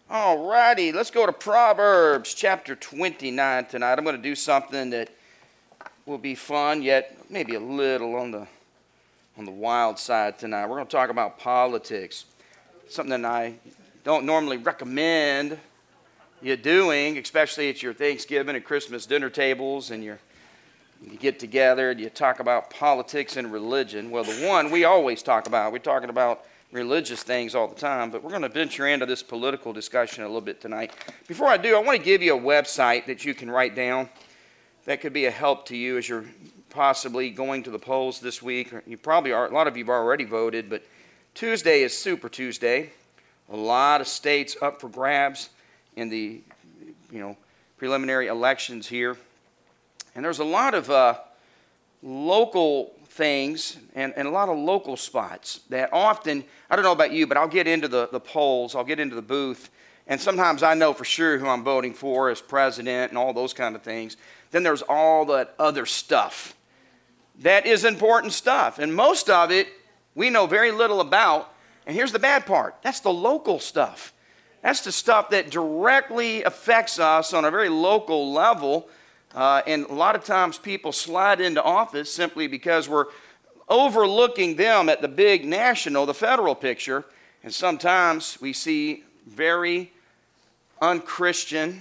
All righty, let's go to Proverbs chapter 29 tonight. I'm going to do something that will be fun, yet maybe a little on the wild side tonight. We're going to talk about politics, something that I don't normally recommend you doing, especially at your Thanksgiving and Christmas dinner tables, and you get together and you talk about politics and religion. Well, the one we always talk about, we're talking about religious things all the time, but we're going to venture into this political discussion a little bit tonight. Before I do, I want to give you a website that you can write down that could be a help to you as you're possibly going to the polls this week. You probably are, a lot of you have already voted, but Tuesday is Super Tuesday. A lot of states up for grabs in the preliminary elections here. And there's a lot of local things and a lot of local spots that often, I don't know about you, but I'll get into the polls, I'll get into the booth, and sometimes I know for sure who I'm voting for as president and all those kind of things. Then there's all that other stuff. That is important stuff, and most of it we know very little about. And here's the bad part. That's the local stuff. That's the stuff that directly affects us on a very local level. And a lot of times people slide into office simply because we're overlooking them at the big national, the federal picture. And sometimes we see very unchristian,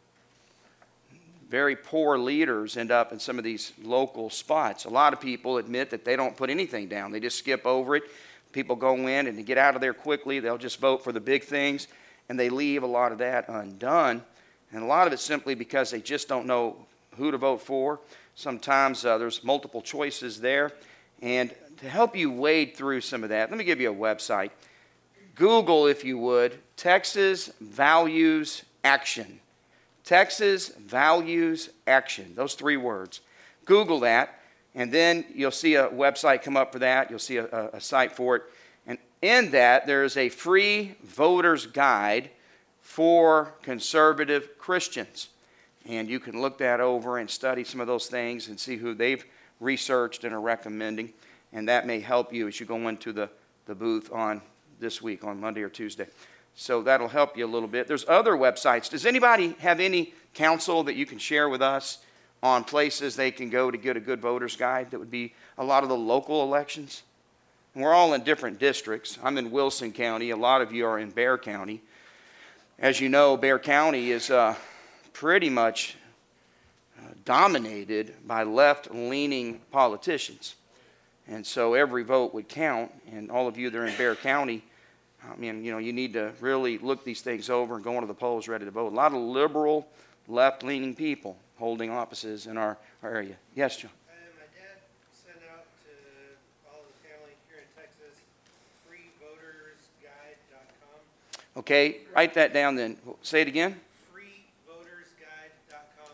very poor leaders end up in some of these local spots. A lot of people admit that they don't put anything down. They just skip over it. People go in and to get out of there quickly. They'll just vote for the big things, and they leave a lot of that undone. And a lot of it's simply because they just don't know who to vote for. Sometimes there's multiple choices there. And to help you wade through some of that, let me give you a website. Google, if you would, Texas Values Action. Texas Values Action. Those three words. Google that, and then you'll see a website come up for that. You'll see a site for it. And in that, there's a free voter's guide for conservative Christians. And you can look that over and study some of those things and see who they've researched and are recommending. And that may help you as you go into the booth on this week, on Monday or Tuesday. So that'll help you a little bit. There's other websites. Does anybody have any counsel that you can share with us on places they can go to get a good voter's guide? That would be a lot of the local elections. And we're all in different districts. I'm in Wilson County. A lot of you are in Bexar County. As you know, Bexar County is pretty much dominated by left-leaning politicians. And so every vote would count. And all of you that are in Bexar County, I mean, you need to really look these things over and go into the polls ready to vote. A lot of liberal, left-leaning people holding offices in our area. Yes, John? My dad sent out to all the family here in Texas, freevotersguide.com. Okay, write that down then. Say it again. Freevotersguide.com.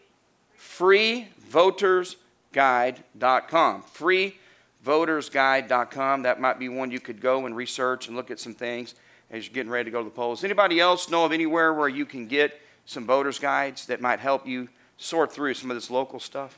Freevotersguide.com. Freevotersguide.com. That might be one you could go and research and look at some things as you're getting ready to go to the polls. Anybody else know of anywhere where you can get some voters' guides that might help you sort through some of this local stuff?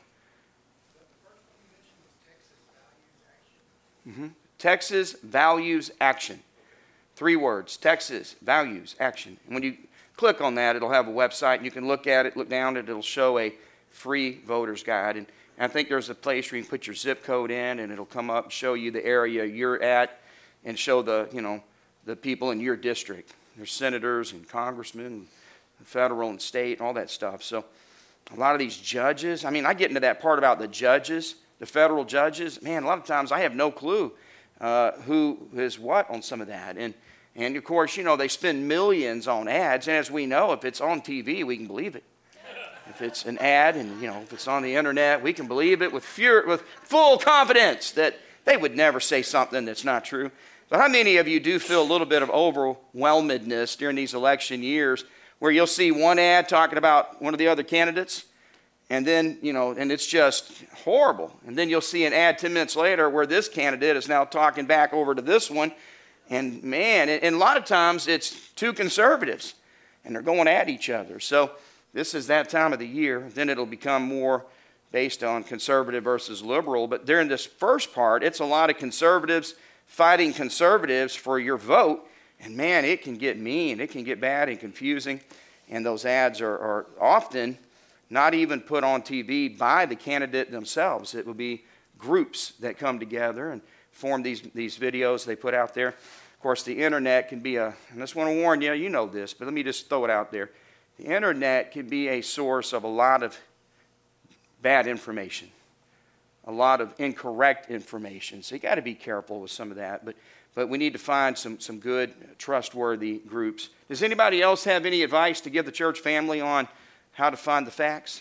Texas Values Action. 3 words, Texas Values Action. And when you click on that, it'll have a website, and you can look at it, look down at it, it'll show a free voter's guide. And I think there's a place where you can put your zip code in, and it'll come up and show you the area you're at and show the people in your district. There's senators and congressmen, and federal and state, and all that stuff. So a lot of these judges, I get into that part about the judges, the federal judges. Man, a lot of times I have no clue who is what on some of that. And of course, they spend millions on ads. And as we know, if it's on TV, we can believe it. If it's an ad and, if it's on the internet, we can believe it with full confidence that they would never say something that's not true. But how many of you do feel a little bit of overwhelmedness during these election years where you'll see one ad talking about one of the other candidates, and then, and it's just horrible. And then you'll see an ad 10 minutes later where this candidate is now talking back over to this one. And man, and a lot of times it's two conservatives, and they're going at each other. So this is that time of the year. Then it'll become more based on conservative versus liberal. But during this first part, it's a lot of conservatives fighting conservatives for your vote. And man, it can get mean. It can get bad and confusing. And those ads are often not even put on TV by the candidate themselves. It will be groups that come together and form these videos they put out there. Of course, the internet can be and I just want to warn you, you know this, but let me just throw it out there. The internet can be a source of a lot of bad information, a lot of incorrect information. So you got to be careful with some of that. But we need to find some good, trustworthy groups. Does anybody else have any advice to give the church family on how to find the facts?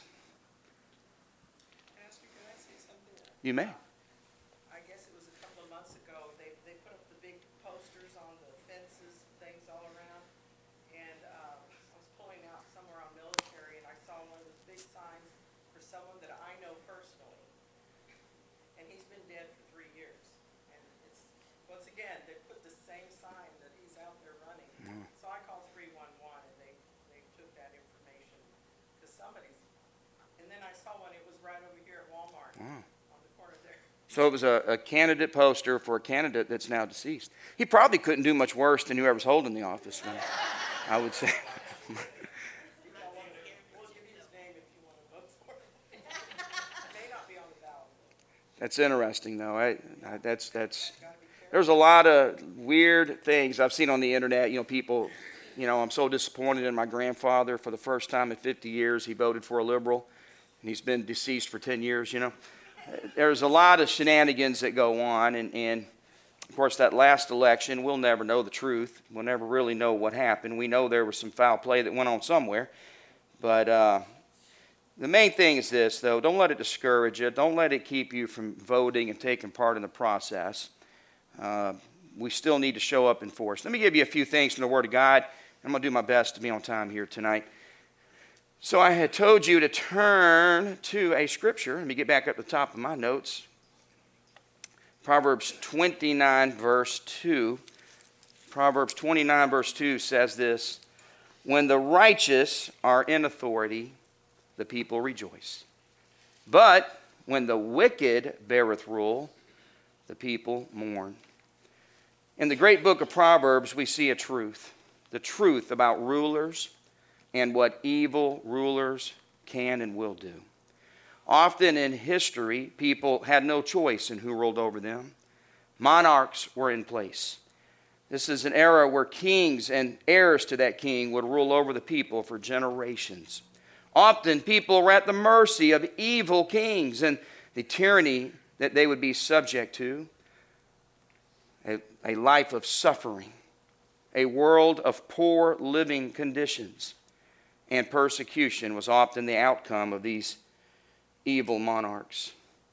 Pastor, can I say something? You may. I guess it was a couple of months ago, they put up the big posters on the fences, things all around. And I was pulling out somewhere on Military, and I saw one of those big signs for someone that I know personally. And he's been dead for 3 years. And it's, once again, they put the same sign that he's out there running. So I called 311, and they took that information to somebody's. And then I saw one, it was right over here at Walmart. Wow. On the corner there. So it was a candidate poster for a candidate that's now deceased. He probably couldn't do much worse than whoever's holding the office, I would say. We'll give you his name if you want to vote for him. It may not be on the ballot. That's interesting, though. There's a lot of weird things I've seen on the internet. You know, people, I'm so disappointed in my grandfather. For the first time in 50 years, he voted for a liberal, and he's been deceased for 10 years, There's a lot of shenanigans that go on, and of course, that last election, we'll never know the truth. We'll never really know what happened. We know there was some foul play that went on somewhere, but the main thing is this, though. Don't let it discourage you. Don't let it keep you from voting and taking part in the process. We still need to show up in force. Let me give you a few things from the Word of God. I'm going to do my best to be on time here tonight. So I had told you to turn to a scripture. Let me get back up the top of my notes. Proverbs 29, verse 2. Proverbs 29, verse 2 says this: when the righteous are in authority, the people rejoice. But when the wicked beareth rule, the people mourn. In the great book of Proverbs, we see a truth. The truth about rulers and what evil rulers can and will do. Often in history, people had no choice in who ruled over them. Monarchs were in place. This is an era where kings and heirs to that king would rule over the people for generations. Often people were at the mercy of evil kings and the tyranny that they would be subject to. A life of suffering, a world of poor living conditions, and persecution was often the outcome of these evil monarchs.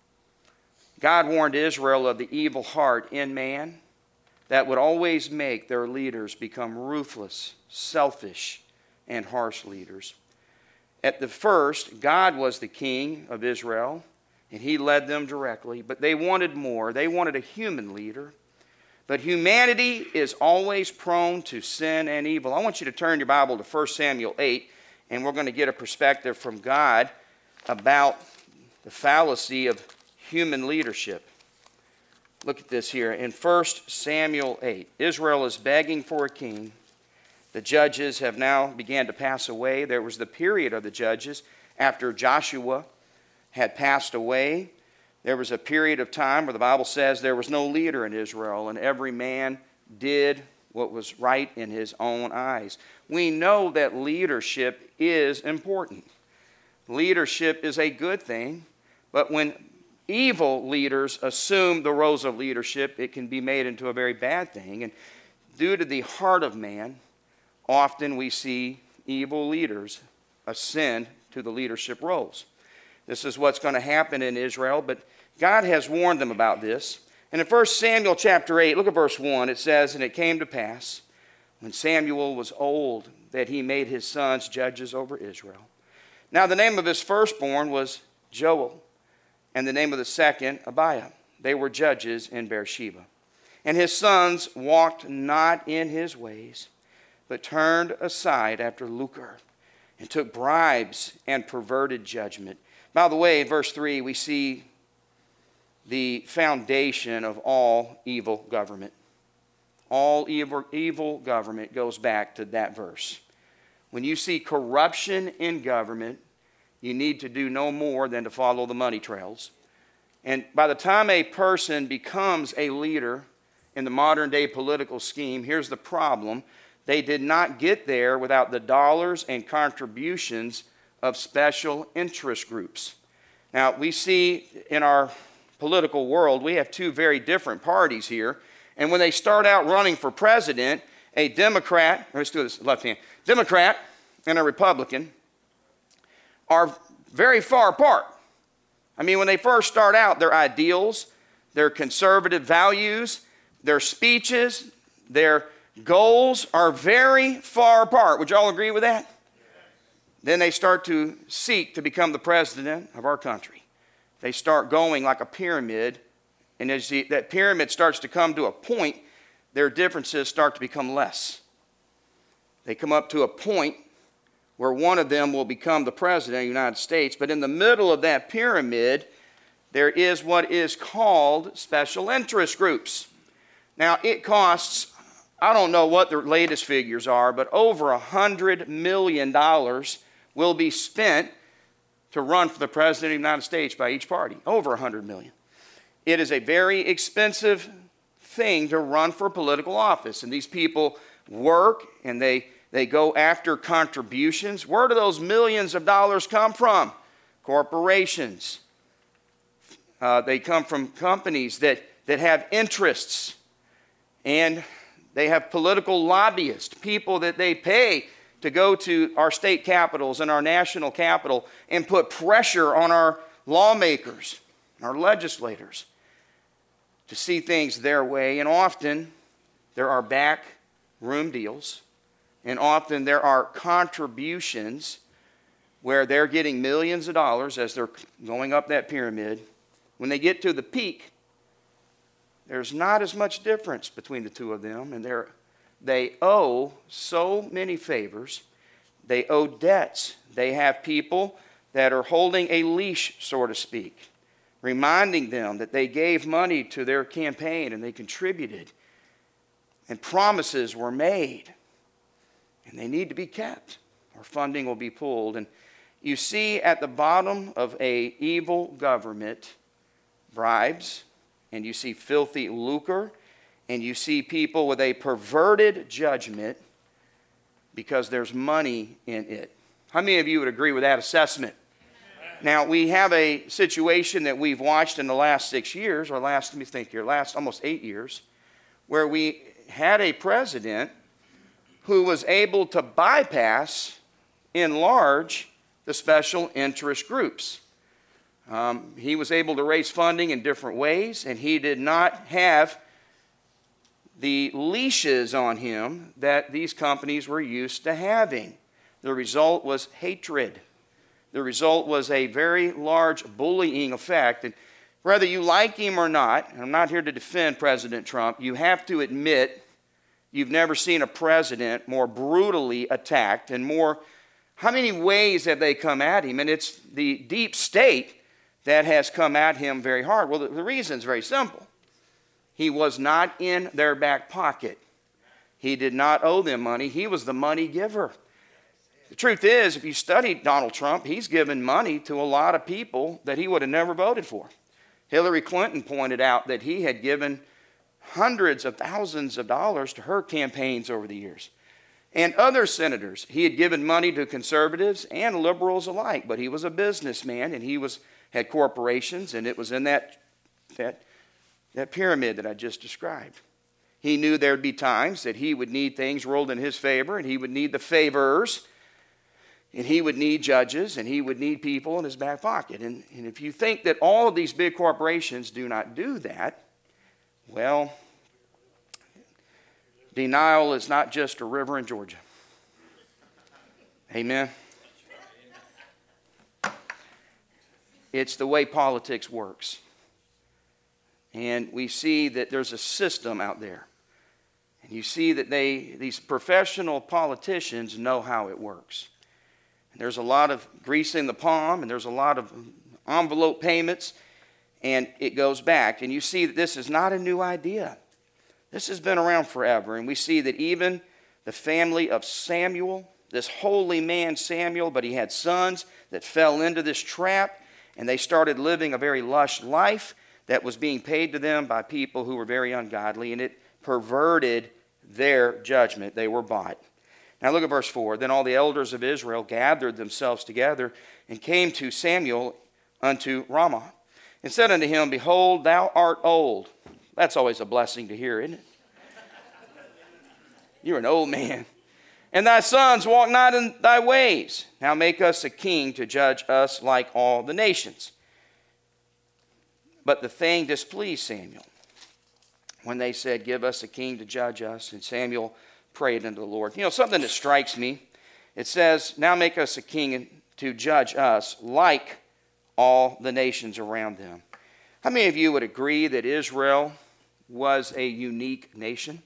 God warned Israel of the evil heart in man that would always make their leaders become ruthless, selfish, and harsh leaders. At the first, God was the king of Israel, and he led them directly, but they wanted more. They wanted a human leader. But humanity is always prone to sin and evil. I want you to turn your Bible to 1 Samuel 8, and we're going to get a perspective from God about the fallacy of human leadership. Look at this here. In 1 Samuel 8, Israel is begging for a king. The judges have now began to pass away. There was the period of the judges after Joshua had passed away. There was a period of time where the Bible says there was no leader in Israel, and every man did what was right in his own eyes. We know that leadership is important. Leadership is a good thing, but when evil leaders assume the roles of leadership, it can be made into a very bad thing. And due to the heart of man, often we see evil leaders ascend to the leadership roles. This is what's going to happen in Israel, but God has warned them about this. And in 1 Samuel chapter 8, look at verse 1. It says, and it came to pass, when Samuel was old, that he made his sons judges over Israel. Now the name of his firstborn was Joel, and the name of the second, Abiah. They were judges in Beersheba. And his sons walked not in his ways, but turned aside after lucre, and took bribes and perverted judgment. By the way, in verse 3, we see the foundation of all evil government. all evil government goes back to that verse. When you see corruption in government, you need to do no more than to follow the money trails. And by the time a person becomes a leader in the modern day political scheme, here's the problem. They did not get there without the dollars and contributions of special interest groups. Now, we see in our political world, we have two very different parties here. And when they start out running for president, a Democrat, let's do this left hand, Democrat and a Republican are very far apart. I mean, when they first start out, their ideals, their conservative values, their speeches, their goals are very far apart. Would you all agree with that? Then they start to seek to become the president of our country. They start going like a pyramid, and as that pyramid starts to come to a point, their differences start to become less. They come up to a point where one of them will become the president of the United States, but in the middle of that pyramid, there is what is called special interest groups. Now, it costs, I don't know what the latest figures are, but over $100 million will be spent to run for the president of the United States by each party. Over $100 million. It is a very expensive thing to run for political office, and these people work and they go after contributions. Where do those millions of dollars come from? Corporations. They come from companies that have interests, and they have political lobbyists, people that they pay to go to our state capitals and our national capital and put pressure on our lawmakers, our legislators, to see things their way. And often there are back room deals, and often there are contributions where they're getting millions of dollars as they're going up that pyramid. When they get to the peak, there's not as much difference between the two of them, and they owe so many favors. They owe debts. They have people that are holding a leash, so to speak, reminding them that they gave money to their campaign and they contributed, and promises were made, and they need to be kept, or funding will be pulled. And you see at the bottom of an evil government bribes, and you see filthy lucre, and you see people with a perverted judgment because there's money in it. How many of you would agree with that assessment? Now, we have a situation that we've watched in the last 6 years, or last almost 8 years, where we had a president who was able to bypass, in large, the special interest groups. He was able to raise funding in different ways, and he did not have the leashes on him that these companies were used to having. The result was hatred. The result was a very large bullying effect. And whether you like him or not, and I'm not here to defend President Trump, you have to admit you've never seen a president more brutally attacked and more. How many ways have they come at him? And it's the deep state that has come at him very hard. Well, the reason is very simple. He was not in their back pocket. He did not owe them money. He was the money giver. The truth is, if you study Donald Trump, he's given money to a lot of people that he would have never voted for. Hillary Clinton pointed out that he had given hundreds of thousands of dollars to her campaigns over the years. And other senators, he had given money to conservatives and liberals alike, but he was a businessman, and he had corporations, and it was in that pyramid that I just described. He knew there would be times that he would need things rolled in his favor, and he would need the favors, and he would need judges, and he would need people in his back pocket. And if you think that all of these big corporations do not do that, well, denial is not just a river in Georgia. Amen. It's the way politics works. And we see that there's a system out there. And you see that these professional politicians know how it works. And there's a lot of greasing the palm, and there's a lot of envelope payments, and it goes back. And you see that this is not a new idea. This has been around forever, and we see that even the family of Samuel, this holy man Samuel, but he had sons that fell into this trap, and they started living a very lush life that was being paid to them by people who were very ungodly, and it perverted their judgment. They were bought. Now look at verse 4. Then all the elders of Israel gathered themselves together and came to Samuel unto Ramah, and said unto him, Behold, thou art old. That's always a blessing to hear, isn't it? You're an old man. And thy sons walk not in thy ways. Now make us a king to judge us like all the nations. But the thing displeased Samuel when they said, Give us a king to judge us. And Samuel prayed unto the Lord. You know, something that strikes me. It says, Now make us a king to judge us like all the nations around them. How many of you would agree that Israel was a unique nation?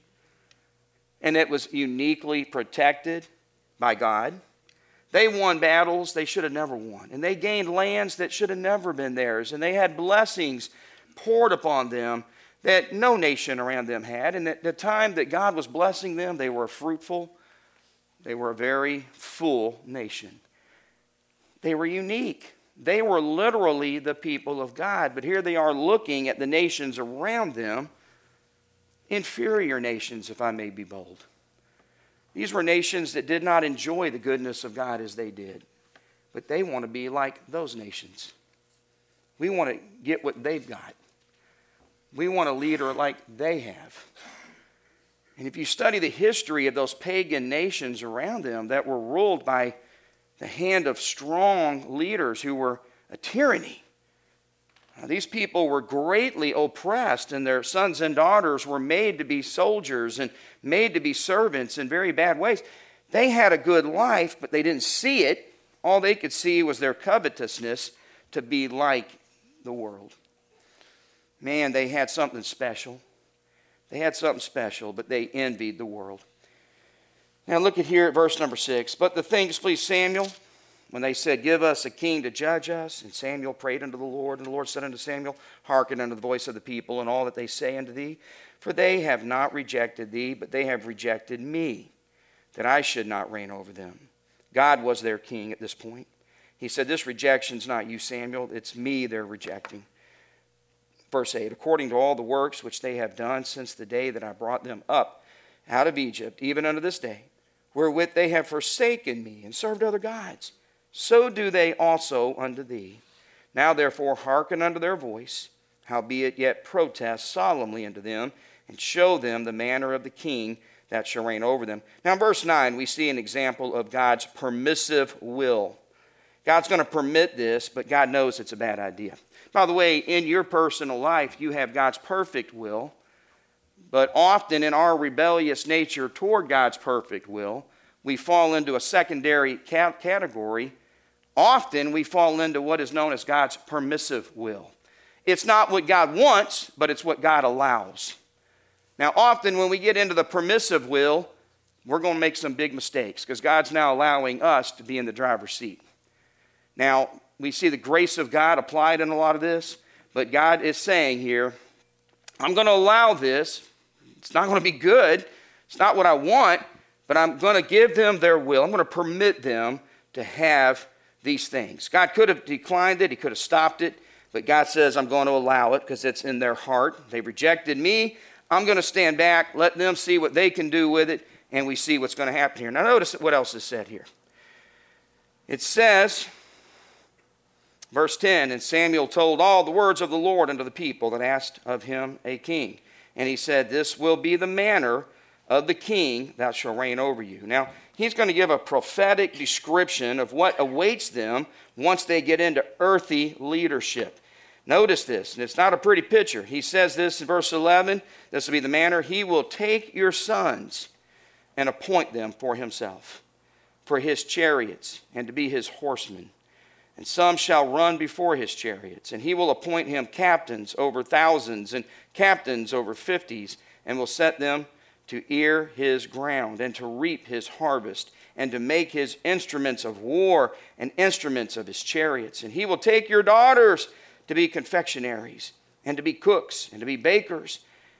And it was uniquely protected by God. They won battles they should have never won. And they gained lands that should have never been theirs. And they had blessings poured upon them that no nation around them had. And at the time that God was blessing them, they were fruitful. They were a very full nation. They were unique. They were literally the people of God. But here they are looking at the nations around them, inferior nations, if I may be bold. These were nations that did not enjoy the goodness of God as they did. But they want to be like those nations. We want to get what they've got. We want a leader like they have. And if you study the history of those pagan nations around them that were ruled by the hand of strong leaders who were a tyranny, these people were greatly oppressed, and their sons and daughters were made to be soldiers and made to be servants in very bad ways. They had a good life, but they didn't see it. All they could see was their covetousness to be like the world. Man, they had something special. They had something special, but they envied the world. Now look at here at verse number 6. But the thing displeased Samuel when they said, Give us a king to judge us. And Samuel prayed unto the Lord. And the Lord said unto Samuel, Hearken unto the voice of the people and all that they say unto thee. For they have not rejected thee, but they have rejected me, that I should not reign over them. God was their king at this point. He said, This rejection's not you, Samuel. It's me they're rejecting. Verse 8, According to all the works which they have done since the day that I brought them up out of Egypt, even unto this day, wherewith they have forsaken me and served other gods, so do they also unto thee. Now therefore hearken unto their voice, howbeit yet protest solemnly unto them, and show them the manner of the king that shall reign over them. Now in verse 9 we see an example of God's permissive will. God's going to permit this, but God knows it's a bad idea. By the way, in your personal life, you have God's perfect will, but often in our rebellious nature toward God's perfect will, we fall into a secondary category. Often we fall into what is known as God's permissive will. It's not what God wants, but it's what God allows. Now, often when we get into the permissive will, we're going to make some big mistakes because God's now allowing us to be in the driver's seat. Now, we see the grace of God applied in a lot of this, but God is saying here, I'm going to allow this. It's not going to be good. It's not what I want, but I'm going to give them their will. I'm going to permit them to have these things. God could have declined it. He could have stopped it, but God says, I'm going to allow it because it's in their heart. They rejected me. I'm going to stand back, let them see what they can do with it, and we see what's going to happen here. Now notice what else is said here. It says, verse 10, And Samuel told all the words of the Lord unto the people that asked of him a king. And he said, This will be the manner of the king that shall reign over you. Now, he's going to give a prophetic description of what awaits them once they get into earthy leadership. Notice this, and it's not a pretty picture. He says this in verse 11, This will be the manner. He will take your sons and appoint them for himself, for his chariots, and to be his horsemen. And some shall run before his chariots, and he will appoint him captains over thousands and captains over 50s, and will set them to ear his ground and to reap his harvest, and to make his instruments of war and instruments of his chariots. And he will take your daughters to be confectionaries, and to be cooks, and to be bakers,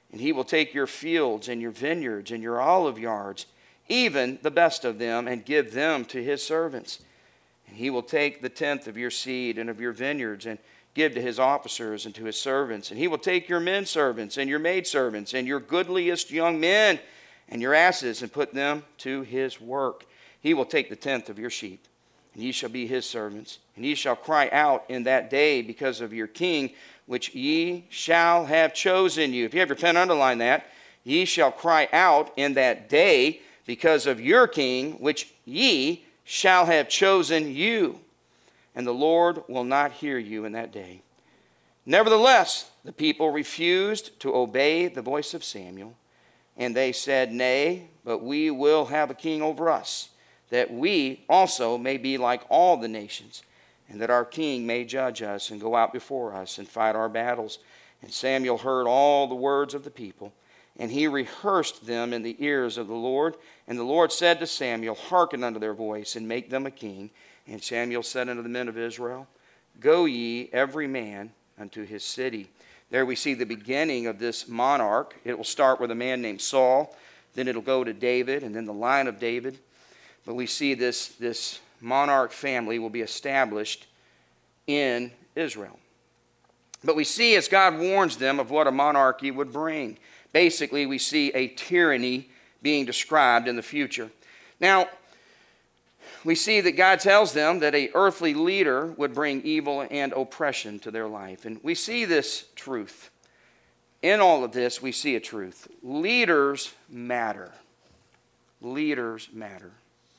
And he will take your fields and your vineyards and your olive yards, even the best of them, and give them to his servants. And he will take the tenth of your seed and of your vineyards and give to his officers and to his servants. And he will take your men servants and your maidservants and your goodliest young men and your asses and put them to his work. He will take the tenth of your sheep, and ye shall be his servants. And ye shall cry out in that day because of your king, which ye shall have chosen you. If you have your pen, underline that. Ye shall cry out in that day because of your king, which ye shall have chosen you. And the Lord will not hear you in that day. Nevertheless, the people refused to obey the voice of Samuel. And they said, Nay, but we will have a king over us, that we also may be like all the nations, and that our king may judge us and go out before us and fight our battles. And Samuel heard all the words of the people, and he rehearsed them in the ears of the Lord. And the Lord said to Samuel, Hearken unto their voice, and make them a king. And Samuel said unto the men of Israel, Go ye every man unto his city. There we see the beginning of this monarch. It will start with a man named Saul, then it'll go to David, and then the line of David. But we see this monarch family will be established in Israel. But we see as God warns them of what a monarchy would bring. Basically, we see a tyranny being described in the future. Now, we see that God tells them that an earthly leader would bring evil and oppression to their life. And we see this truth. In all of this, we see a truth. Leaders matter. Leaders matter.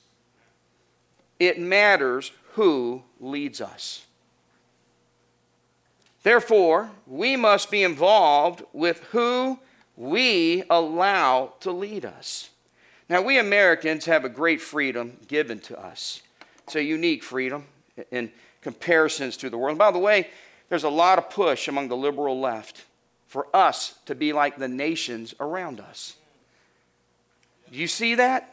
It matters who leads us. Therefore, we must be involved with who we allow to lead us. Now, we Americans have a great freedom given to us. It's a unique freedom in comparisons to the world. And by the way, there's a lot of push among the liberal left for us to be like the nations around us. Do you see that?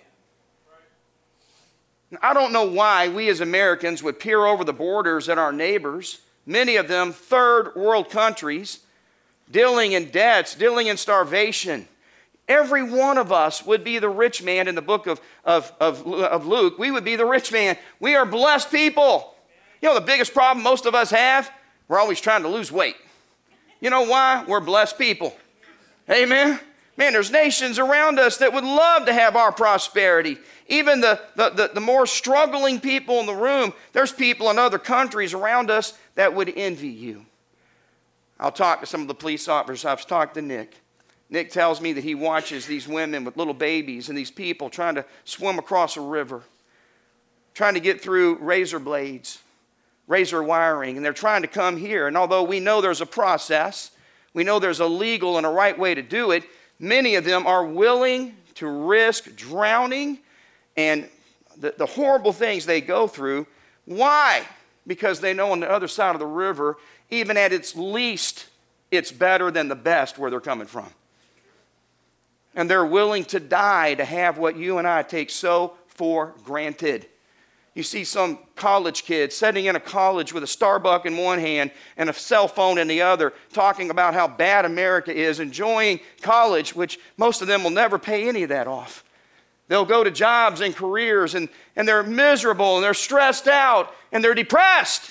I don't know why we as Americans would peer over the borders at our neighbors, many of them third world countries, dealing in debts, dealing in starvation. Every one of us would be the rich man in the book of Luke. We would be the rich man. We are blessed people. You know the biggest problem most of us have? We're always trying to lose weight. You know why? We're blessed people. Amen? Man, there's nations around us that would love to have our prosperity. Even the more struggling people in the room, there's people in other countries around us that would envy you. I'll talk to some of the police officers. I've talked to Nick. Nick tells me that he watches these women with little babies and these people trying to swim across a river, trying to get through razor blades, razor wiring, and they're trying to come here. And although we know there's a process, we know there's a legal and a right way to do it, many of them are willing to risk drowning and the horrible things they go through. Why? Because they know on the other side of the river, even at its least, it's better than the best where they're coming from. And they're willing to die to have what you and I take so for granted. You see some college kids sitting in a college with a Starbucks in one hand and a cell phone in the other, talking about how bad America is, enjoying college, which most of them will never pay any of that off. They'll go to jobs and careers, and they're miserable, and they're stressed out, and they're depressed.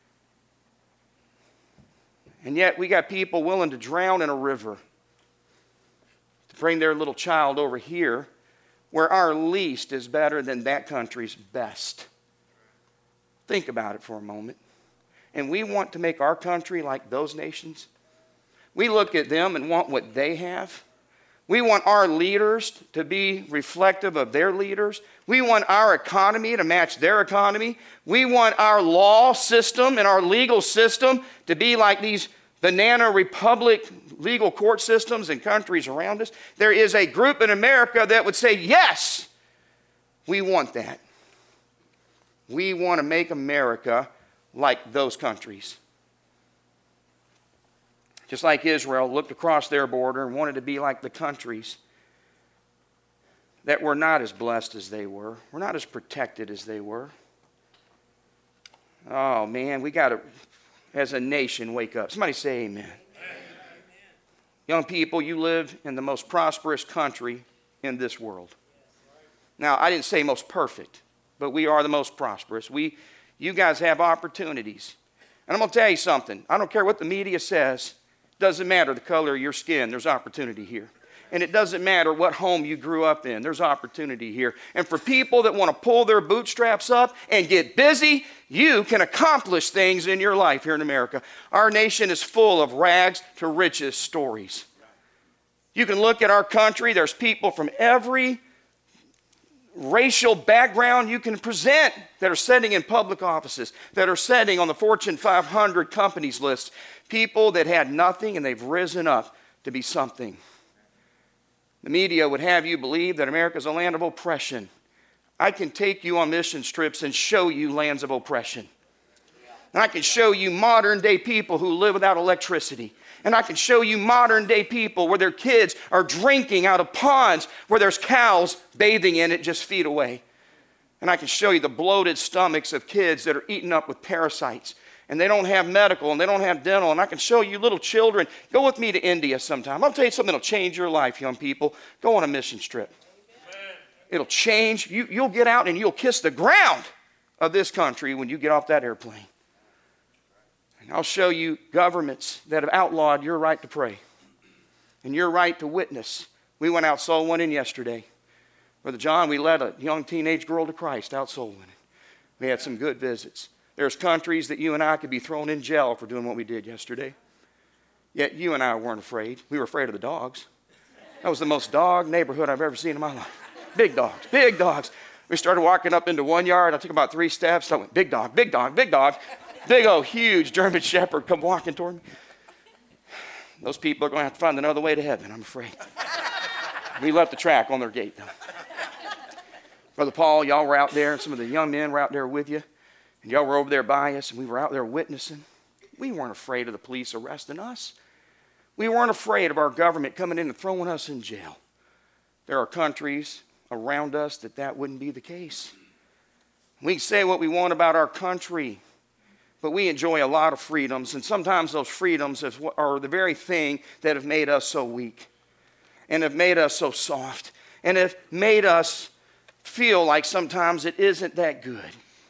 And yet we got people willing to drown in a river to bring their little child over here, where our least is better than that country's best. Think about it for a moment. And we want to make our country like those nations. We look at them and want what they have. We want our leaders to be reflective of their leaders. We want our economy to match their economy. We want our law system and our legal system to be like these banana republic legal court systems in countries around us. There is a group in America that would say, yes, we want that. We want to make America like those countries. Just like Israel looked across their border and wanted to be like the countries that were not as blessed as they were not as protected as they were. Oh man, we got to, as a nation, wake up. Somebody say amen. Young people, you live in the most prosperous country in this world. Now, I didn't say most perfect, but we are the most prosperous. You guys have opportunities. And I'm going to tell you something. I don't care what the media says. It doesn't matter the color of your skin. There's opportunity here. And it doesn't matter what home you grew up in. There's opportunity here. And for people that want to pull their bootstraps up and get busy, you can accomplish things in your life here in America. Our nation is full of rags to riches stories. You can look at our country. There's people from every racial background you can present that are sitting in public offices, that are sitting on the Fortune 500 companies list. People that had nothing and they've risen up to be something. The media would have you believe that America is a land of oppression. I can take you on mission trips and show you lands of oppression. And I can show you modern day people who live without electricity. And I can show you modern day people where their kids are drinking out of ponds where there's cows bathing in it just feet away. And I can show you the bloated stomachs of kids that are eaten up with parasites. And they don't have medical, and they don't have dental. And I can show you little children. Go with me to India sometime. I'll tell you something that'll change your life, young people. Go on a mission trip. Amen. It'll change. You'll get out and you'll kiss the ground of this country when you get off that airplane. And I'll show you governments that have outlawed your right to pray and your right to witness. We went out soul winning yesterday. Brother John, we led a young teenage girl to Christ out soul winning. We had some good visits. There's countries that you and I could be thrown in jail for doing what we did yesterday. Yet you and I weren't afraid. We were afraid of the dogs. That was the most dog neighborhood I've ever seen in my life. Big dogs, big dogs. We started walking up into one yard. I took about 3 steps. I went, big dog, big dog, big dog. Big old huge German Shepherd come walking toward me. Those people are going to have to find another way to heaven, I'm afraid. We left the track on their gate, though. Brother Paul, y'all were out there, and some of the young men were out there with you. And y'all were over there by us, and we were out there witnessing. We weren't afraid of the police arresting us. We weren't afraid of our government coming in and throwing us in jail. There are countries around us that wouldn't be the case. We can say what we want about our country, but we enjoy a lot of freedoms, and sometimes those freedoms are the very thing that have made us so weak and have made us so soft and have made us feel like sometimes it isn't that good.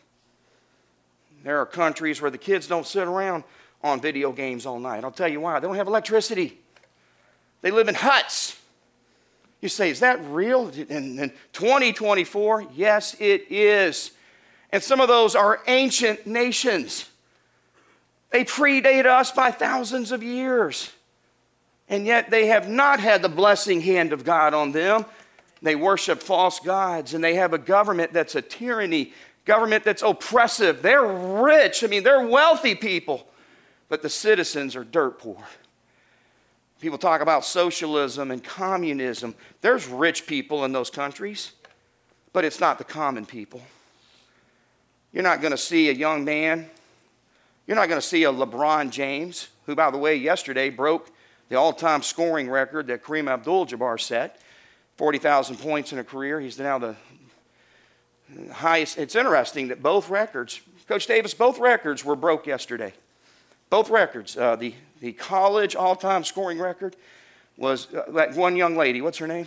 There are countries where the kids don't sit around on video games all night. I'll tell you why. They don't have electricity. They live in huts. You say, is that real? In 2024? Yes, it is. And some of those are ancient nations. They predate us by thousands of years. And yet they have not had the blessing hand of God on them. They worship false gods, and they have a government that's a tyranny, government that's oppressive. They're rich. I mean, they're wealthy people, but the citizens are dirt poor. People talk about socialism and communism. There's rich people in those countries, but it's not the common people. You're not going to see a young man. You're not going to see a LeBron James, who, by the way, yesterday broke the all-time scoring record that Kareem Abdul-Jabbar set, 40,000 points in a career. He's now the highest. It's interesting that both records, Coach Davis, both records were broke yesterday. Both records. The college all-time scoring record was that one young lady. What's her name?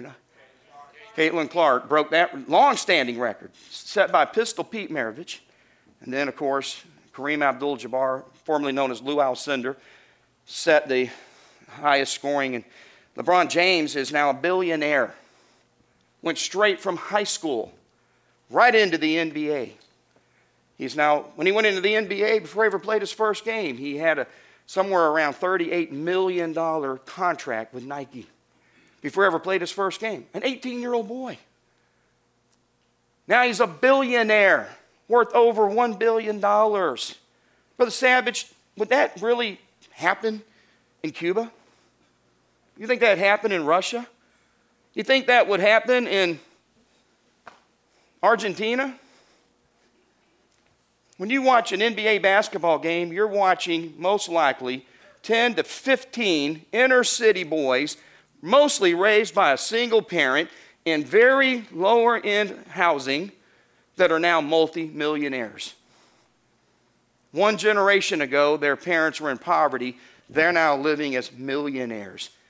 Caitlin Clark broke that long-standing record set by Pistol Pete Maravich. And then, of course, Kareem Abdul-Jabbar, formerly known as Lou Alcindor, set the highest scoring. And LeBron James is now a billionaire. Went straight from high school right into the NBA. He's now, when he went into the NBA, before he ever played his first game, he had somewhere around $38 million contract with Nike before he ever played his first game. An 18-year-old boy. Now he's a billionaire worth over $1 billion. Brother Savage, would that really happen in Cuba? You think that happened in Russia? You think that would happen in Argentina? When you watch an NBA basketball game, you're watching most likely 10 to 15 inner city boys, mostly raised by a single parent in very lower end housing, that are now multi-millionaires. One generation ago, their parents were in poverty. They're now living as millionaires.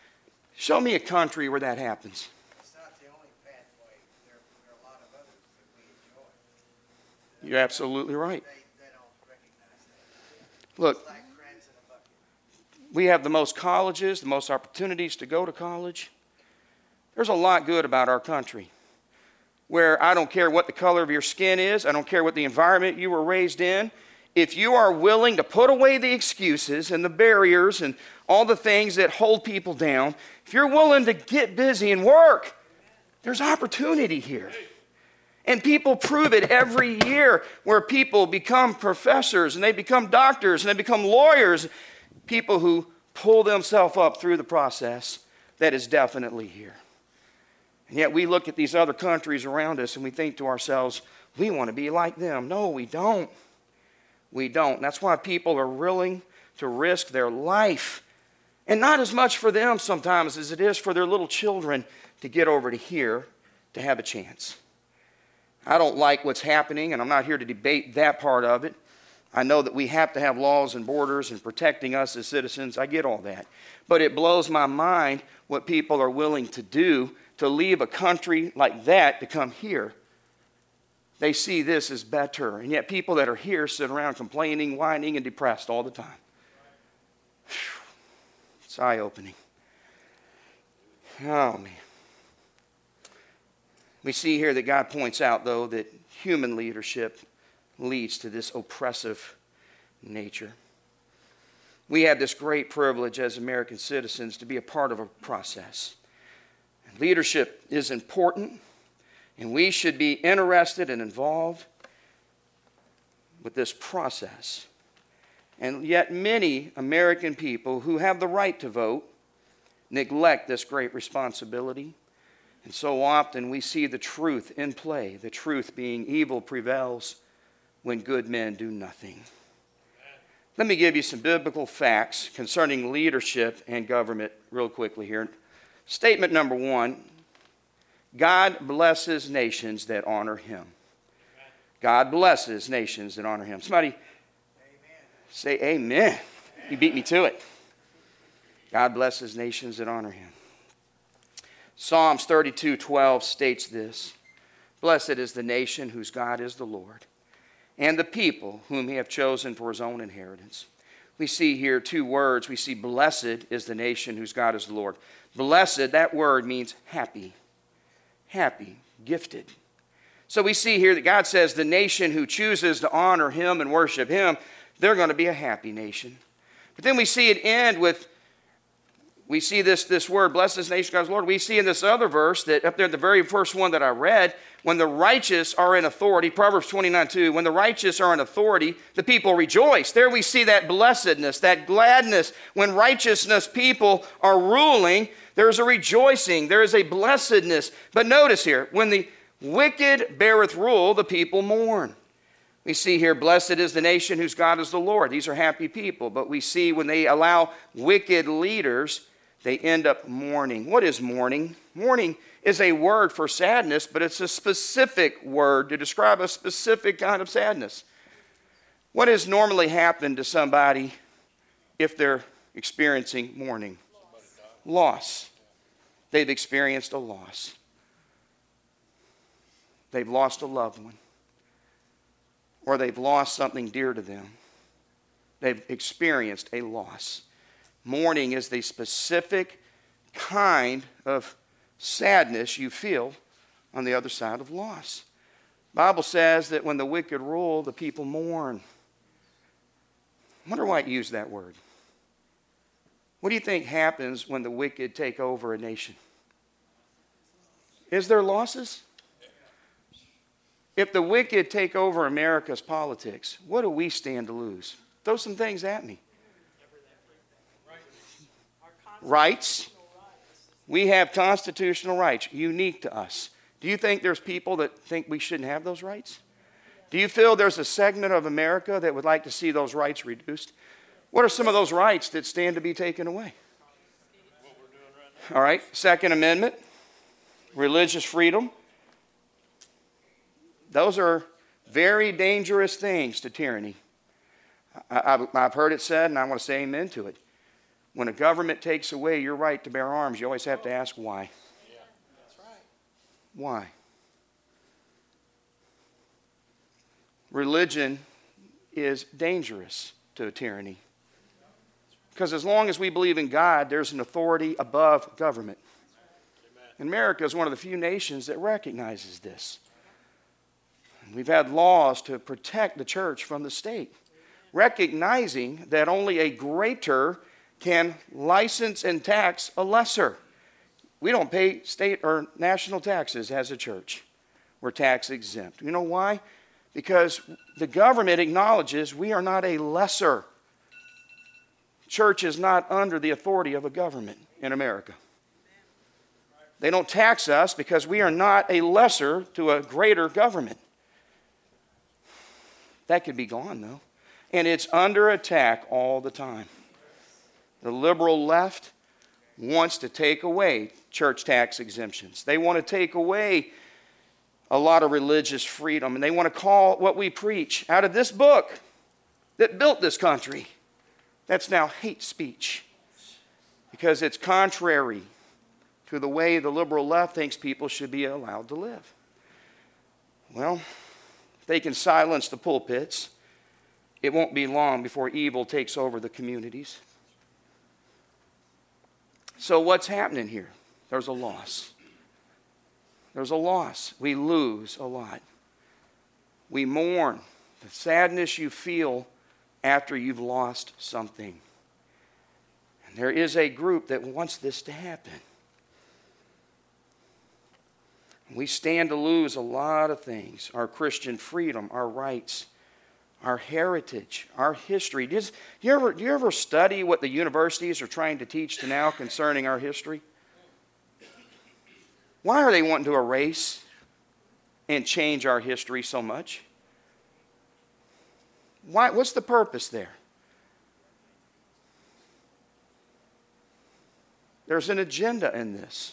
Show me a country where that happens. It's not the only pathway. There are a lot of others that we enjoy. You're absolutely right. They don't recognize that. Look, It's like crabs in a bucket. we have the most colleges, the most opportunities to go to college. There's a lot good about our country, where I don't care what the color of your skin is, I don't care what the environment you were raised in. If you are willing to put away the excuses and the barriers and all the things that hold people down, if you're willing to get busy and work, there's opportunity here. And people prove it every year, where people become professors and they become doctors and they become lawyers. People who pull themselves up through the process. That is definitely here. And yet we look at these other countries around us and we think to ourselves, we want to be like them. No, we don't. We don't. That's why people are willing to risk their life. And not as much for them sometimes as it is for their little children to get over to here to have a chance. I don't like what's happening, and I'm not here to debate that part of it. I know that we have to have laws and borders and protecting us as citizens. I get all that. But it blows my mind what people are willing to do to leave a country like that to come here. They see this as better. And yet people that are here sit around complaining, whining, and depressed all the time. Whew. It's eye-opening. Oh, man. We see here that God points out, though, that human leadership leads to this oppressive nature. We have this great privilege as American citizens to be a part of a process. Leadership is important, and we should be interested and involved with this process. And yet many American people who have the right to vote neglect this great responsibility. And so often we see the truth in play, the truth being evil prevails when good men do nothing. Let me give you some biblical facts concerning leadership and government real quickly here. Statement number one, God blesses nations that honor him. God blesses nations that honor him. Somebody say amen. You beat me to it. God blesses nations that honor him. Psalms 32:12 states this: Blessed is the nation whose God is the Lord, and the people whom he hath chosen for his own inheritance. We see here two words. We see blessed is the nation whose God is the Lord. Blessed, that word means happy. Happy, gifted. So we see here that God says the nation who chooses to honor him and worship him, they're going to be a happy nation. But then we see it end with, we see this word, blessed is the nation God's Lord. We see in this other verse that up there, the very first one that I read, when the righteous are in authority, Proverbs 29:2, when the righteous are in authority, the people rejoice. There we see that blessedness, that gladness. When righteousness people are ruling, there is a rejoicing, there is a blessedness. But notice here, when the wicked beareth rule, the people mourn. We see here, blessed is the nation whose God is the Lord. These are happy people. But we see when they allow wicked leaders, they end up mourning. What is mourning? Mourning is a word for sadness, but it's a specific word to describe a specific kind of sadness. What has normally happened to somebody if they're experiencing mourning? Loss. They've experienced a loss. They've lost a loved one. Or they've lost something dear to them. They've experienced a loss. Mourning is the specific kind of sadness you feel on the other side of loss. The Bible says that when the wicked rule, the people mourn. I wonder why it used that word. What do you think happens when the wicked take over a nation? Is there losses? If the wicked take over America's politics, what do we stand to lose? Throw some things at me. Rights. We have constitutional rights, unique to us. Do you think there's people that think we shouldn't have those rights? Do you feel there's a segment of America that would like to see those rights reduced? What are some of those rights that stand to be taken away? All right, Second Amendment, religious freedom. Those are very dangerous things to tyranny. I've heard it said, and I want to say amen to it. When a government takes away your right to bear arms, you always have to ask why. That's right. Why? Religion is dangerous to a tyranny. Because as long as we believe in God, there's an authority above government. And America is one of the few nations that recognizes this. We've had laws to protect the church from the state, recognizing that only a greater can license and tax a lesser. We don't pay state or national taxes as a church. We're tax exempt. You know why? Because the government acknowledges we are not a lesser. Church is not under the authority of a government in America. They don't tax us because we are not a lesser to a greater government. That could be gone, though. And it's under attack all the time. The liberal left wants to take away church tax exemptions. They want to take away a lot of religious freedom. And they want to call what we preach out of this book that built this country. That's now hate speech. Because it's contrary to the way the liberal left thinks people should be allowed to live. Well, they can silence the pulpits. It won't be long before evil takes over the communities. So what's happening here? There's a loss. There's a loss. We lose a lot. We mourn the sadness you feel after you've lost something. And there is a group that wants this to happen. We stand to lose a lot of things. Our Christian freedom, our rights, our heritage, our history. Do you ever study what the universities are trying to teach now concerning our history? Why are they wanting to erase and change our history so much? Why? What's the purpose there? There's an agenda in this.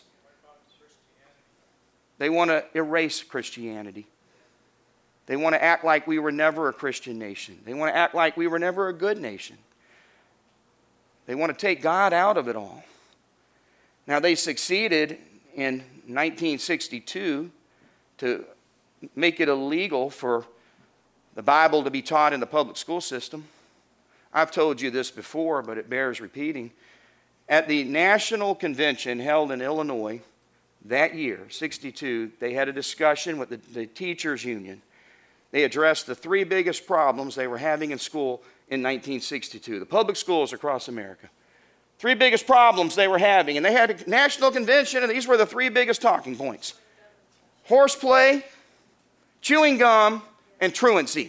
They want to erase Christianity. They want to act like we were never a Christian nation. They want to act like we were never a good nation. They want to take God out of it all. Now, they succeeded in 1962 to make it illegal for the Bible to be taught in the public school system. I've told you this before, but it bears repeating. At the National Convention held in Illinois that year, 62, they had a discussion with the teachers' union. They addressed the three biggest problems they were having in school in 1962, the public schools across America. Three biggest problems they were having, and they had a national convention, and these were the three biggest talking points. Horseplay, chewing gum, and truancy.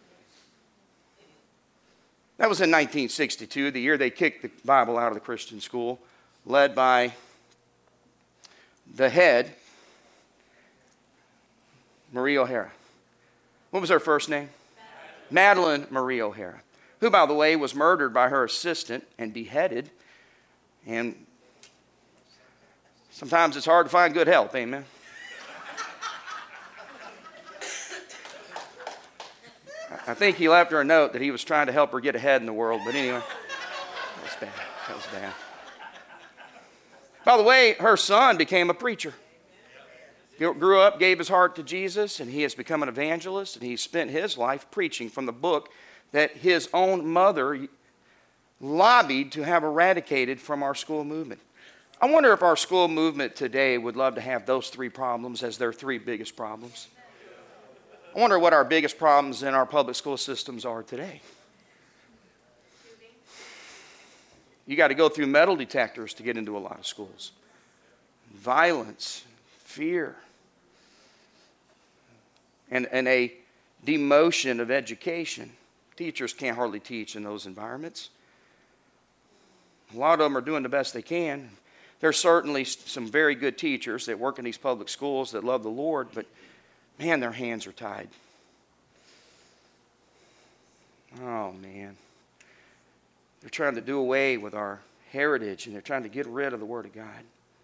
That was in 1962, the year they kicked the Bible out of the Christian school, led by the head, Marie O'Hara. What was her first name? Madeline Marie O'Hara, who, by the way, was murdered by her assistant and beheaded. And sometimes it's hard to find good help, amen? I think he left her a note that he was trying to help her get ahead in the world, but anyway, that was bad. That was bad. By the way, her son became a preacher. He grew up, gave his heart to Jesus, and he has become an evangelist, and he spent his life preaching from the book that his own mother lobbied to have eradicated from our school movement. I wonder if our school movement today would love to have those three problems as their three biggest problems. I wonder what our biggest problems in our public school systems are today. You got to go through metal detectors to get into a lot of schools. Violence, fear, and a demotion of education. Teachers can't hardly teach in those environments. A lot of them are doing the best they can. There's certainly some very good teachers that work in these public schools that love the Lord, but man, their hands are tied. Oh, man. They're trying to do away with our heritage, and they're trying to get rid of the Word of God.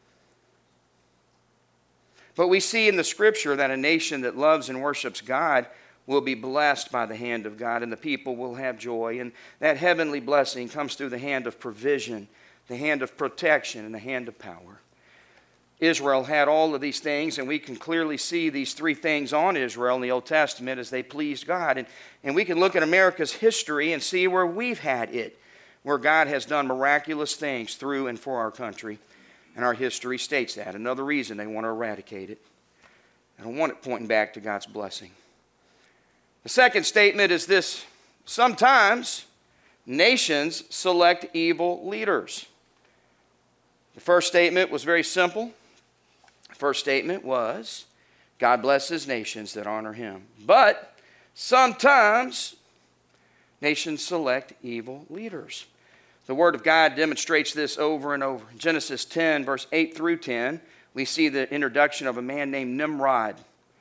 But we see in the Scripture that a nation that loves and worships God will be blessed by the hand of God, and the people will have joy. And that heavenly blessing comes through the hand of provision the hand of protection, and the hand of power. Israel had all of these things, and we can clearly see these three things on Israel in the Old Testament as they pleased God. And we can look at America's history and see where we've had it, where God has done miraculous things through and for our country. And our history states that. Another reason they want to eradicate it. I don't want it pointing back to God's blessing. The second statement is this: sometimes nations select evil leaders. The first statement was very simple. The first statement was, God blesses nations that honor him. But sometimes nations select evil leaders. The Word of God demonstrates this over and over. In Genesis 10, verse 8 through 10, we see the introduction of a man named Nimrod.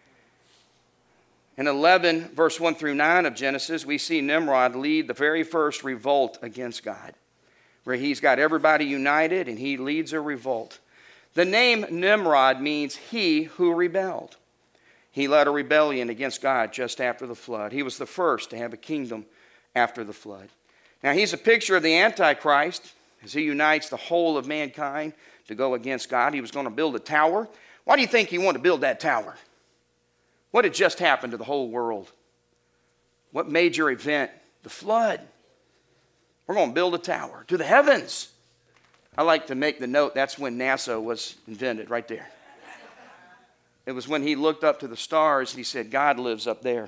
In 11, verse 1 through 9 of Genesis, we see Nimrod lead the very first revolt against God, where he's got everybody united and he leads a revolt. The name Nimrod means he who rebelled. He led a rebellion against God just after the flood. He was the first to have a kingdom after the flood. Now, he's a picture of the Antichrist as he unites the whole of mankind to go against God. He was going to build a tower. Why do you think he wanted to build that tower? What had just happened to the whole world? What major event? The flood. We're going to build a tower to the heavens. I like to make the note, that's when NASA was invented, right there. It was when he looked up to the stars and he said, God lives up there.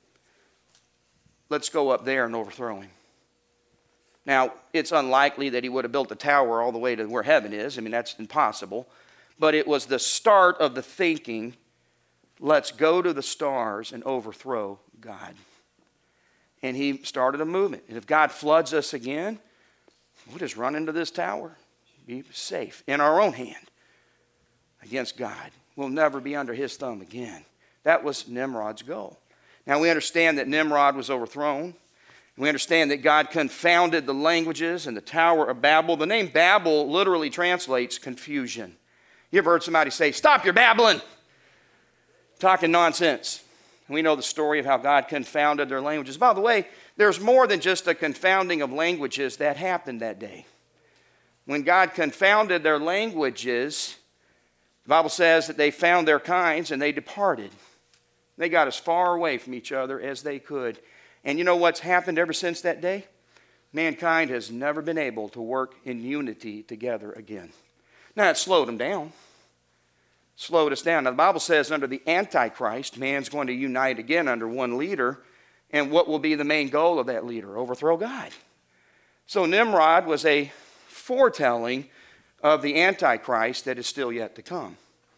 Let's go up there and overthrow him. Now, it's unlikely that he would have built a tower all the way to where heaven is. I mean, that's impossible. But it was the start of the thinking, let's go to the stars and overthrow God. And he started a movement. And if God floods us again, we'll just run into this tower, be safe in our own hand against God. We'll never be under his thumb again. That was Nimrod's goal. Now we understand that Nimrod was overthrown. We understand that God confounded the languages in the Tower of Babel. The name Babel literally translates confusion. You ever heard somebody say, stop your babbling? Talking nonsense. And we know the story of how God confounded their languages. By the way, there's more than just a confounding of languages that happened that day. When God confounded their languages, the Bible says that they found their kinds and they departed. They got as far away from each other as they could. And you know what's happened ever since that day? Mankind has never been able to work in unity together again. Now, it slowed them down. Slowed us down. Now, the Bible says under the Antichrist, man's going to unite again under one leader. And what will be the main goal of that leader? Overthrow God. So Nimrod was a foretelling of the Antichrist that is still yet to come.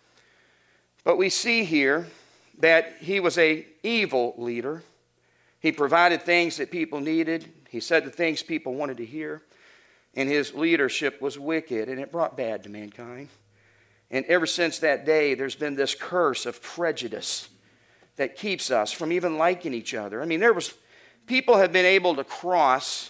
But we see here that he was an evil leader. He provided things that people needed. He said the things people wanted to hear. And his leadership was wicked, and it brought bad to mankind. And ever since that day, there's been this curse of prejudice that keeps us from even liking each other. I mean, people have been able to cross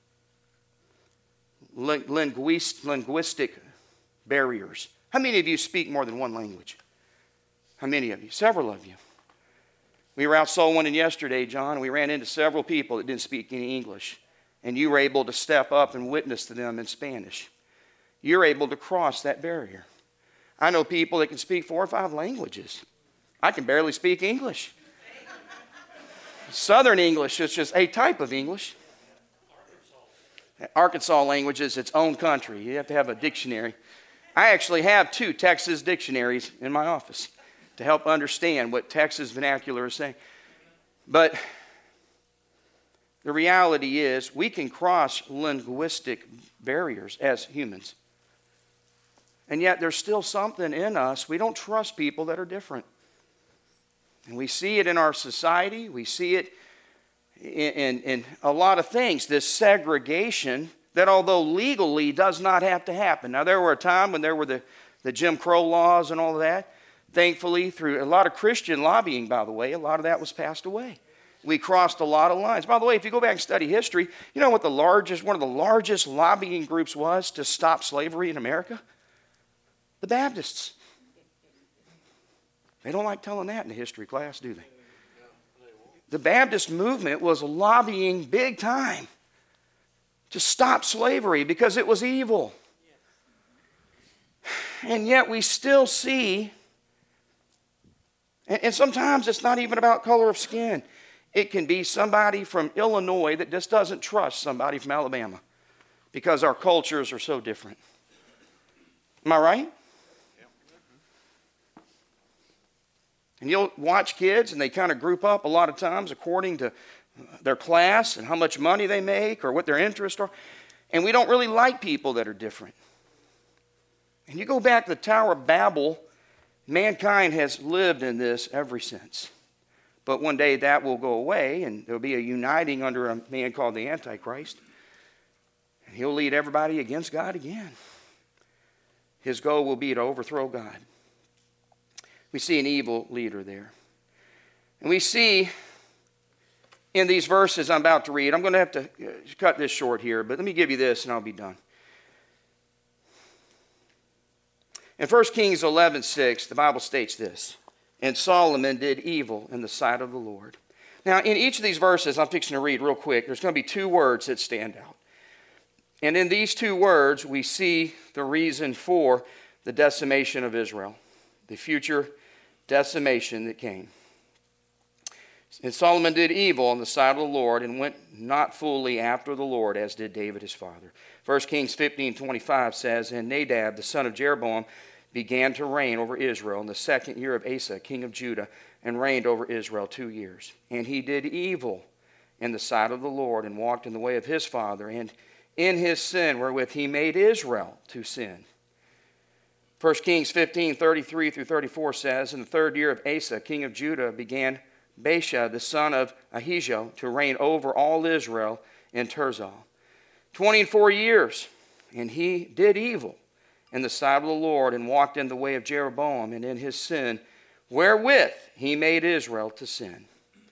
linguistic barriers. How many of you speak more than one language? How many of you? Several of you. We were out soul winning yesterday, John, and we ran into several people that didn't speak any English. And you were able to step up and witness to them in Spanish. You're able to cross that barrier. I know people that can speak 4 or 5 languages. I can barely speak English. Southern English is just a type of English. Arkansas language is its own country. You have to have a dictionary. I actually have 2 Texas dictionaries in my office to help understand what Texas vernacular is saying. But the reality is we can cross linguistic barriers as humans. And yet there's still something in us. We don't trust people that are different. And we see it in our society. We see it in a lot of things. This segregation that although legally does not have to happen. Now there were a time when there were the Jim Crow laws and all of that. Thankfully, through a lot of Christian lobbying, by the way, a lot of that was passed away. We crossed a lot of lines. By the way, if you go back and study history, you know what one of the largest lobbying groups was to stop slavery in America? The Baptists. They don't like telling that in the history class, do they? The Baptist movement was lobbying big time to stop slavery because it was evil. And yet we still see, and sometimes it's not even about color of skin. It can be somebody from Illinois that just doesn't trust somebody from Alabama because our cultures are so different. Am I right? And you'll watch kids and they kind of group up a lot of times according to their class and how much money they make or what their interests are. And we don't really like people that are different. And you go back to the Tower of Babel, mankind has lived in this ever since. But one day that will go away and there will be a uniting under a man called the Antichrist. And he'll lead everybody against God again. His goal will be to overthrow God. We see an evil leader there. And we see in these verses I'm about to read, I'm going to have to cut this short here, but let me give you this and I'll be done. In 1 Kings 11:6, the Bible states this, and Solomon did evil in the sight of the Lord. Now, in each of these verses I'm fixing to read real quick, there's going to be two words that stand out. And in these two words, we see the reason for the decimation of Israel, the future decimation that came. And Solomon did evil in the sight of the Lord and went not fully after the Lord, as did David his father. 1 Kings 15:25 says, and Nadab, the son of Jeroboam, began to reign over Israel in the 2nd year of Asa, king of Judah, and reigned over Israel 2 years. And he did evil in the sight of the Lord and walked in the way of his father, and in his sin wherewith he made Israel to sin. 1 Kings 15:33 through 34 says, in the 3rd year of Asa, king of Judah, began Baasha, the son of Ahijah, to reign over all Israel in Tirzah. 24 years, and he did evil in the sight of the Lord and walked in the way of Jeroboam and in his sin, wherewith he made Israel to sin.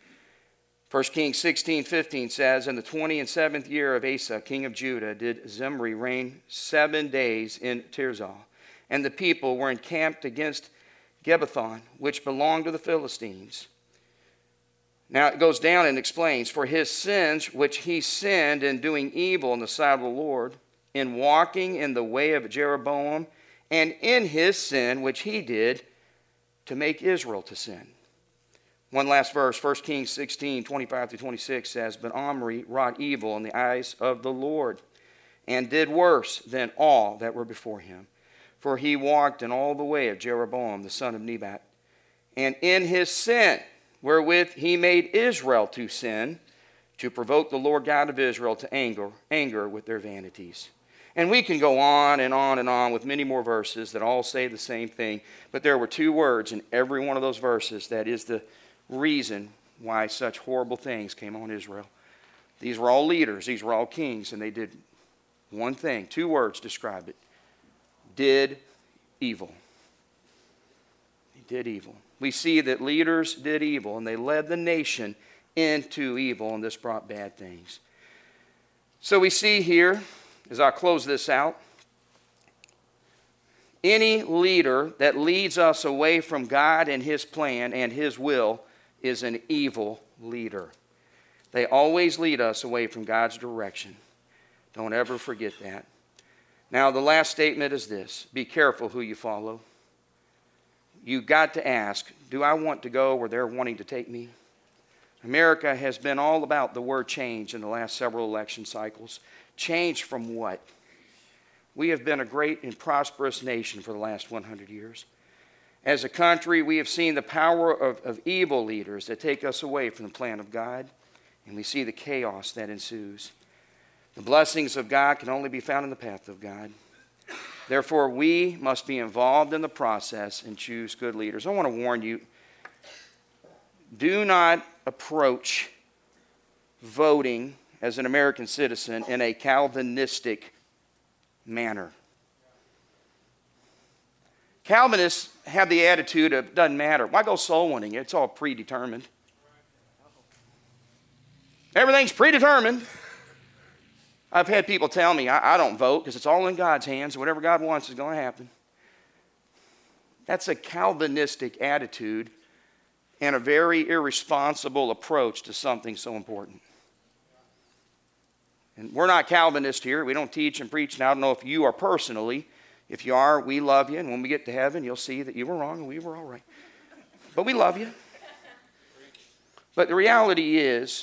1 Kings 16:15 says, in the 27th year of Asa, king of Judah, did Zimri reign 7 days in Tirzah. And the people were encamped against Gibbethon, which belonged to the Philistines. Now it goes down and explains, for his sins which he sinned in doing evil in the sight of the Lord, in walking in the way of Jeroboam, and in his sin which he did to make Israel to sin. One last verse, 1 Kings 16:25 through 26 says, but Omri wrought evil in the eyes of the Lord, and did worse than all that were before him. For he walked in all the way of Jeroboam, the son of Nebat, and in his sin, wherewith he made Israel to sin, to provoke the Lord God of Israel to anger with their vanities. And we can go on and on and on with many more verses that all say the same thing, but there were two words in every one of those verses that is the reason why such horrible things came on Israel. These were all leaders, these were all kings, and they did one thing. Two words describe it. Did evil. They did evil. We see that leaders did evil, and they led the nation into evil, and this brought bad things. So we see here, as I close this out, any leader that leads us away from God and his plan and his will is an evil leader. They always lead us away from God's direction. Don't ever forget that. Now, the last statement is this. Be careful who you follow. You've got to ask, do I want to go where they're wanting to take me? America has been all about the word change in the last several election cycles. Change from what? We have been a great and prosperous nation for the last 100 years. As a country, we have seen the power of evil leaders that take us away from the plan of God, and we see the chaos that ensues. The blessings of God can only be found in the path of God. Therefore, we must be involved in the process and choose good leaders. I want to warn you, do not approach voting as an American citizen in a Calvinistic manner. Calvinists have the attitude of, it doesn't matter. Why go soul winning? It's all predetermined. Everything's predetermined. I've had people tell me, I don't vote because it's all in God's hands. Whatever God wants is going to happen. That's a Calvinistic attitude and a very irresponsible approach to something so important. And we're not Calvinists here. We don't teach and preach, and I don't know if you are personally If you are, we love you, and when we get to heaven, you'll see that you were wrong and we were all right. But we love you. But the reality is,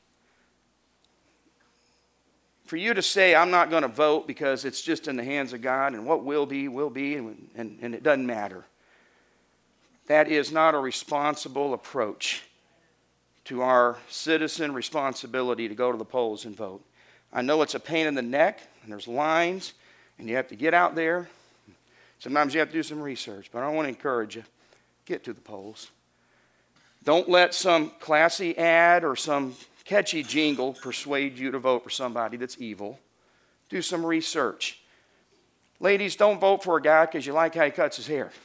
for you to say, I'm not going to vote because it's just in the hands of God, and what will be, and it doesn't matter. That is not a responsible approach to our citizen responsibility to go to the polls and vote. I know it's a pain in the neck, and there's lines, and you have to get out there. Sometimes you have to do some research, but I want to encourage you, get to the polls. Don't let some classy ad or some catchy jingle persuade you to vote for somebody that's evil. Do some research. Ladies, don't vote for a guy because you like how he cuts his hair.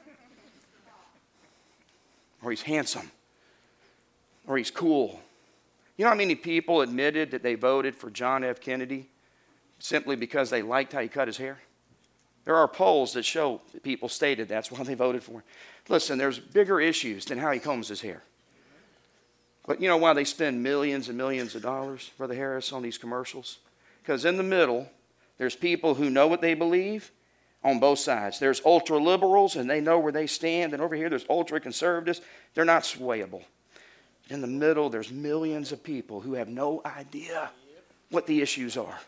Or he's handsome. Or he's cool. You know how many people admitted that they voted for John F. Kennedy simply because they liked how he cut his hair? There are polls that show that people stated that's why they voted for him. Listen, there's bigger issues than how he combs his hair. But you know why they spend millions and millions of dollars, Brother Harris, on these commercials? Because in the middle, there's people who know what they believe on both sides. There's ultra-liberals, and they know where they stand. And over here, there's ultra-conservatives. They're not swayable. In the middle, there's millions of people who have no idea what the issues are.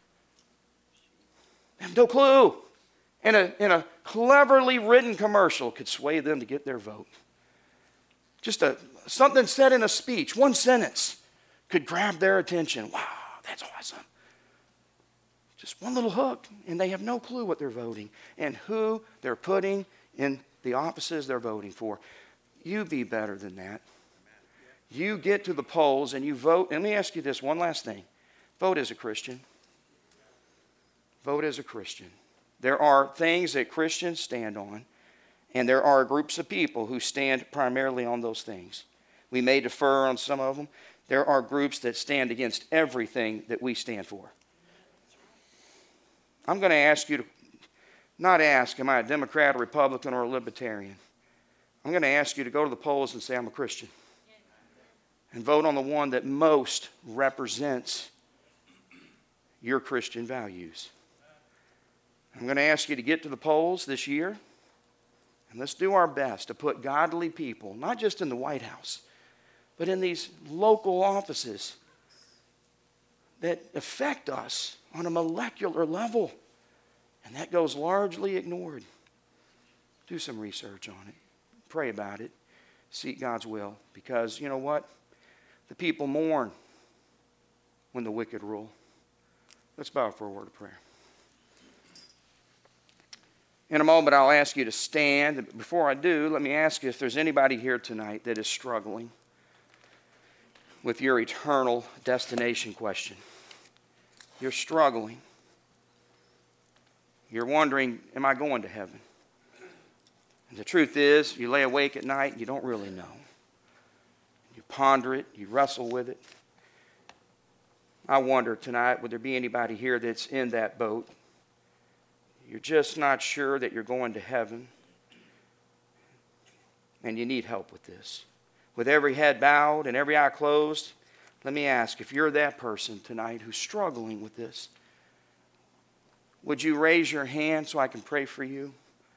They have no clue. And a cleverly written commercial could sway them to get their vote. Just something said in a speech, one sentence, could grab their attention. Wow, that's awesome. Just one little hook, and they have no clue what they're voting and who they're putting in the offices they're voting for. You be better than that. You get to the polls and you vote. Let me ask you this one last thing. Vote as a Christian. Vote as a Christian. There are things that Christians stand on, and there are groups of people who stand primarily on those things. We may defer on some of them. There are groups that stand against everything that we stand for. I'm going to ask you to not ask, am I a Democrat, a Republican, or a Libertarian? I'm going to ask you to go to the polls and say, I'm a Christian. And vote on the one that most represents your Christian values. I'm going to ask you to get to the polls this year, and let's do our best to put godly people, not just in the White House, but in these local offices that affect us on a molecular level. And that goes largely ignored. Do some research on it. Pray about it. Seek God's will. Because you know what? The people mourn when the wicked rule. Let's bow for a word of prayer. In a moment, I'll ask you to stand. Before I do, let me ask you if there's anybody here tonight that is struggling with your eternal destination question. You're struggling. You're wondering, am I going to heaven? And the truth is, you lay awake at night and you don't really know. You ponder it, you wrestle with it. I wonder tonight, would there be anybody here that's in that boat? You're just not sure that you're going to heaven. And you need help with this. With every head bowed and every eye closed, let me ask, if you're that person tonight who's struggling with this, would you raise your hand so I can pray for you?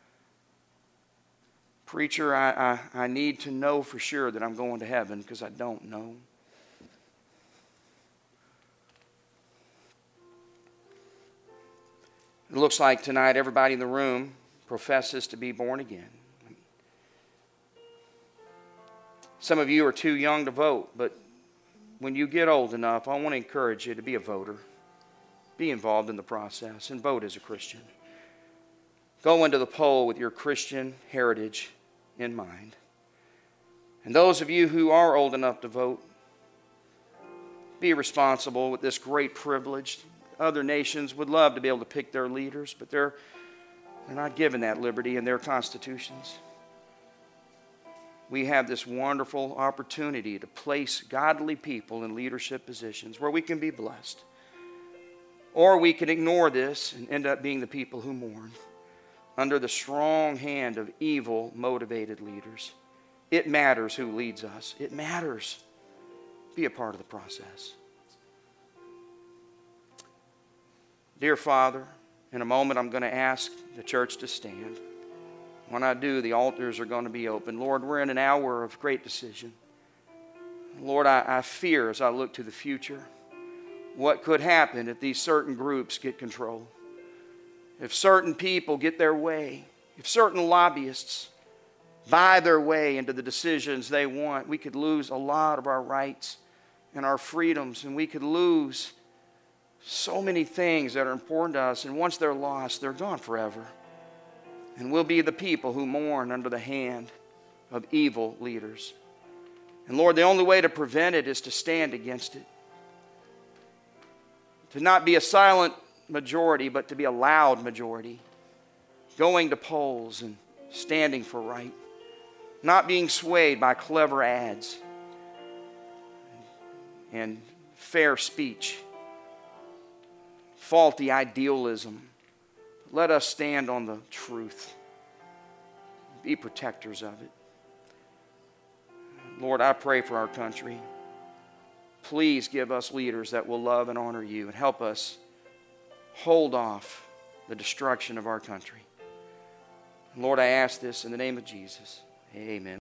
Preacher, I need to know for sure that I'm going to heaven because I don't know. It looks like tonight everybody in the room professes to be born again. Some of you are too young to vote, but when you get old enough, I want to encourage you to be a voter. Be involved in the process and vote as a Christian. Go into the poll with your Christian heritage in mind. And those of you who are old enough to vote, be responsible with this great privilege. Other nations would love to be able to pick their leaders, but they're not given that liberty in their constitutions. We have this wonderful opportunity to place godly people in leadership positions where we can be blessed. Or we can ignore this and end up being the people who mourn under the strong hand of evil, motivated leaders. It matters who leads us. It matters. Be a part of the process. Dear Father In a moment, I'm going to ask the church to stand. When I do, the altars are going to be open. Lord, we're in an hour of great decision. Lord, I fear as I look to the future what could happen if these certain groups get control. If certain people get their way, if certain lobbyists buy their way into the decisions they want, we could lose a lot of our rights and our freedoms, and we could lose so many things that are important to us. And once they're lost, they're gone forever. And we'll be the people who mourn under the hand of evil leaders. And Lord, the only way to prevent it is to stand against it. To not be a silent majority, but to be a loud majority. Going to polls and standing for right. Not being swayed by clever ads and fair speech. Faulty idealism. Let us stand on the truth. Be protectors of it. Lord, I pray for our country. Please give us leaders that will love and honor you and help us hold off the destruction of our country. Lord, I ask this in the name of Jesus. Amen.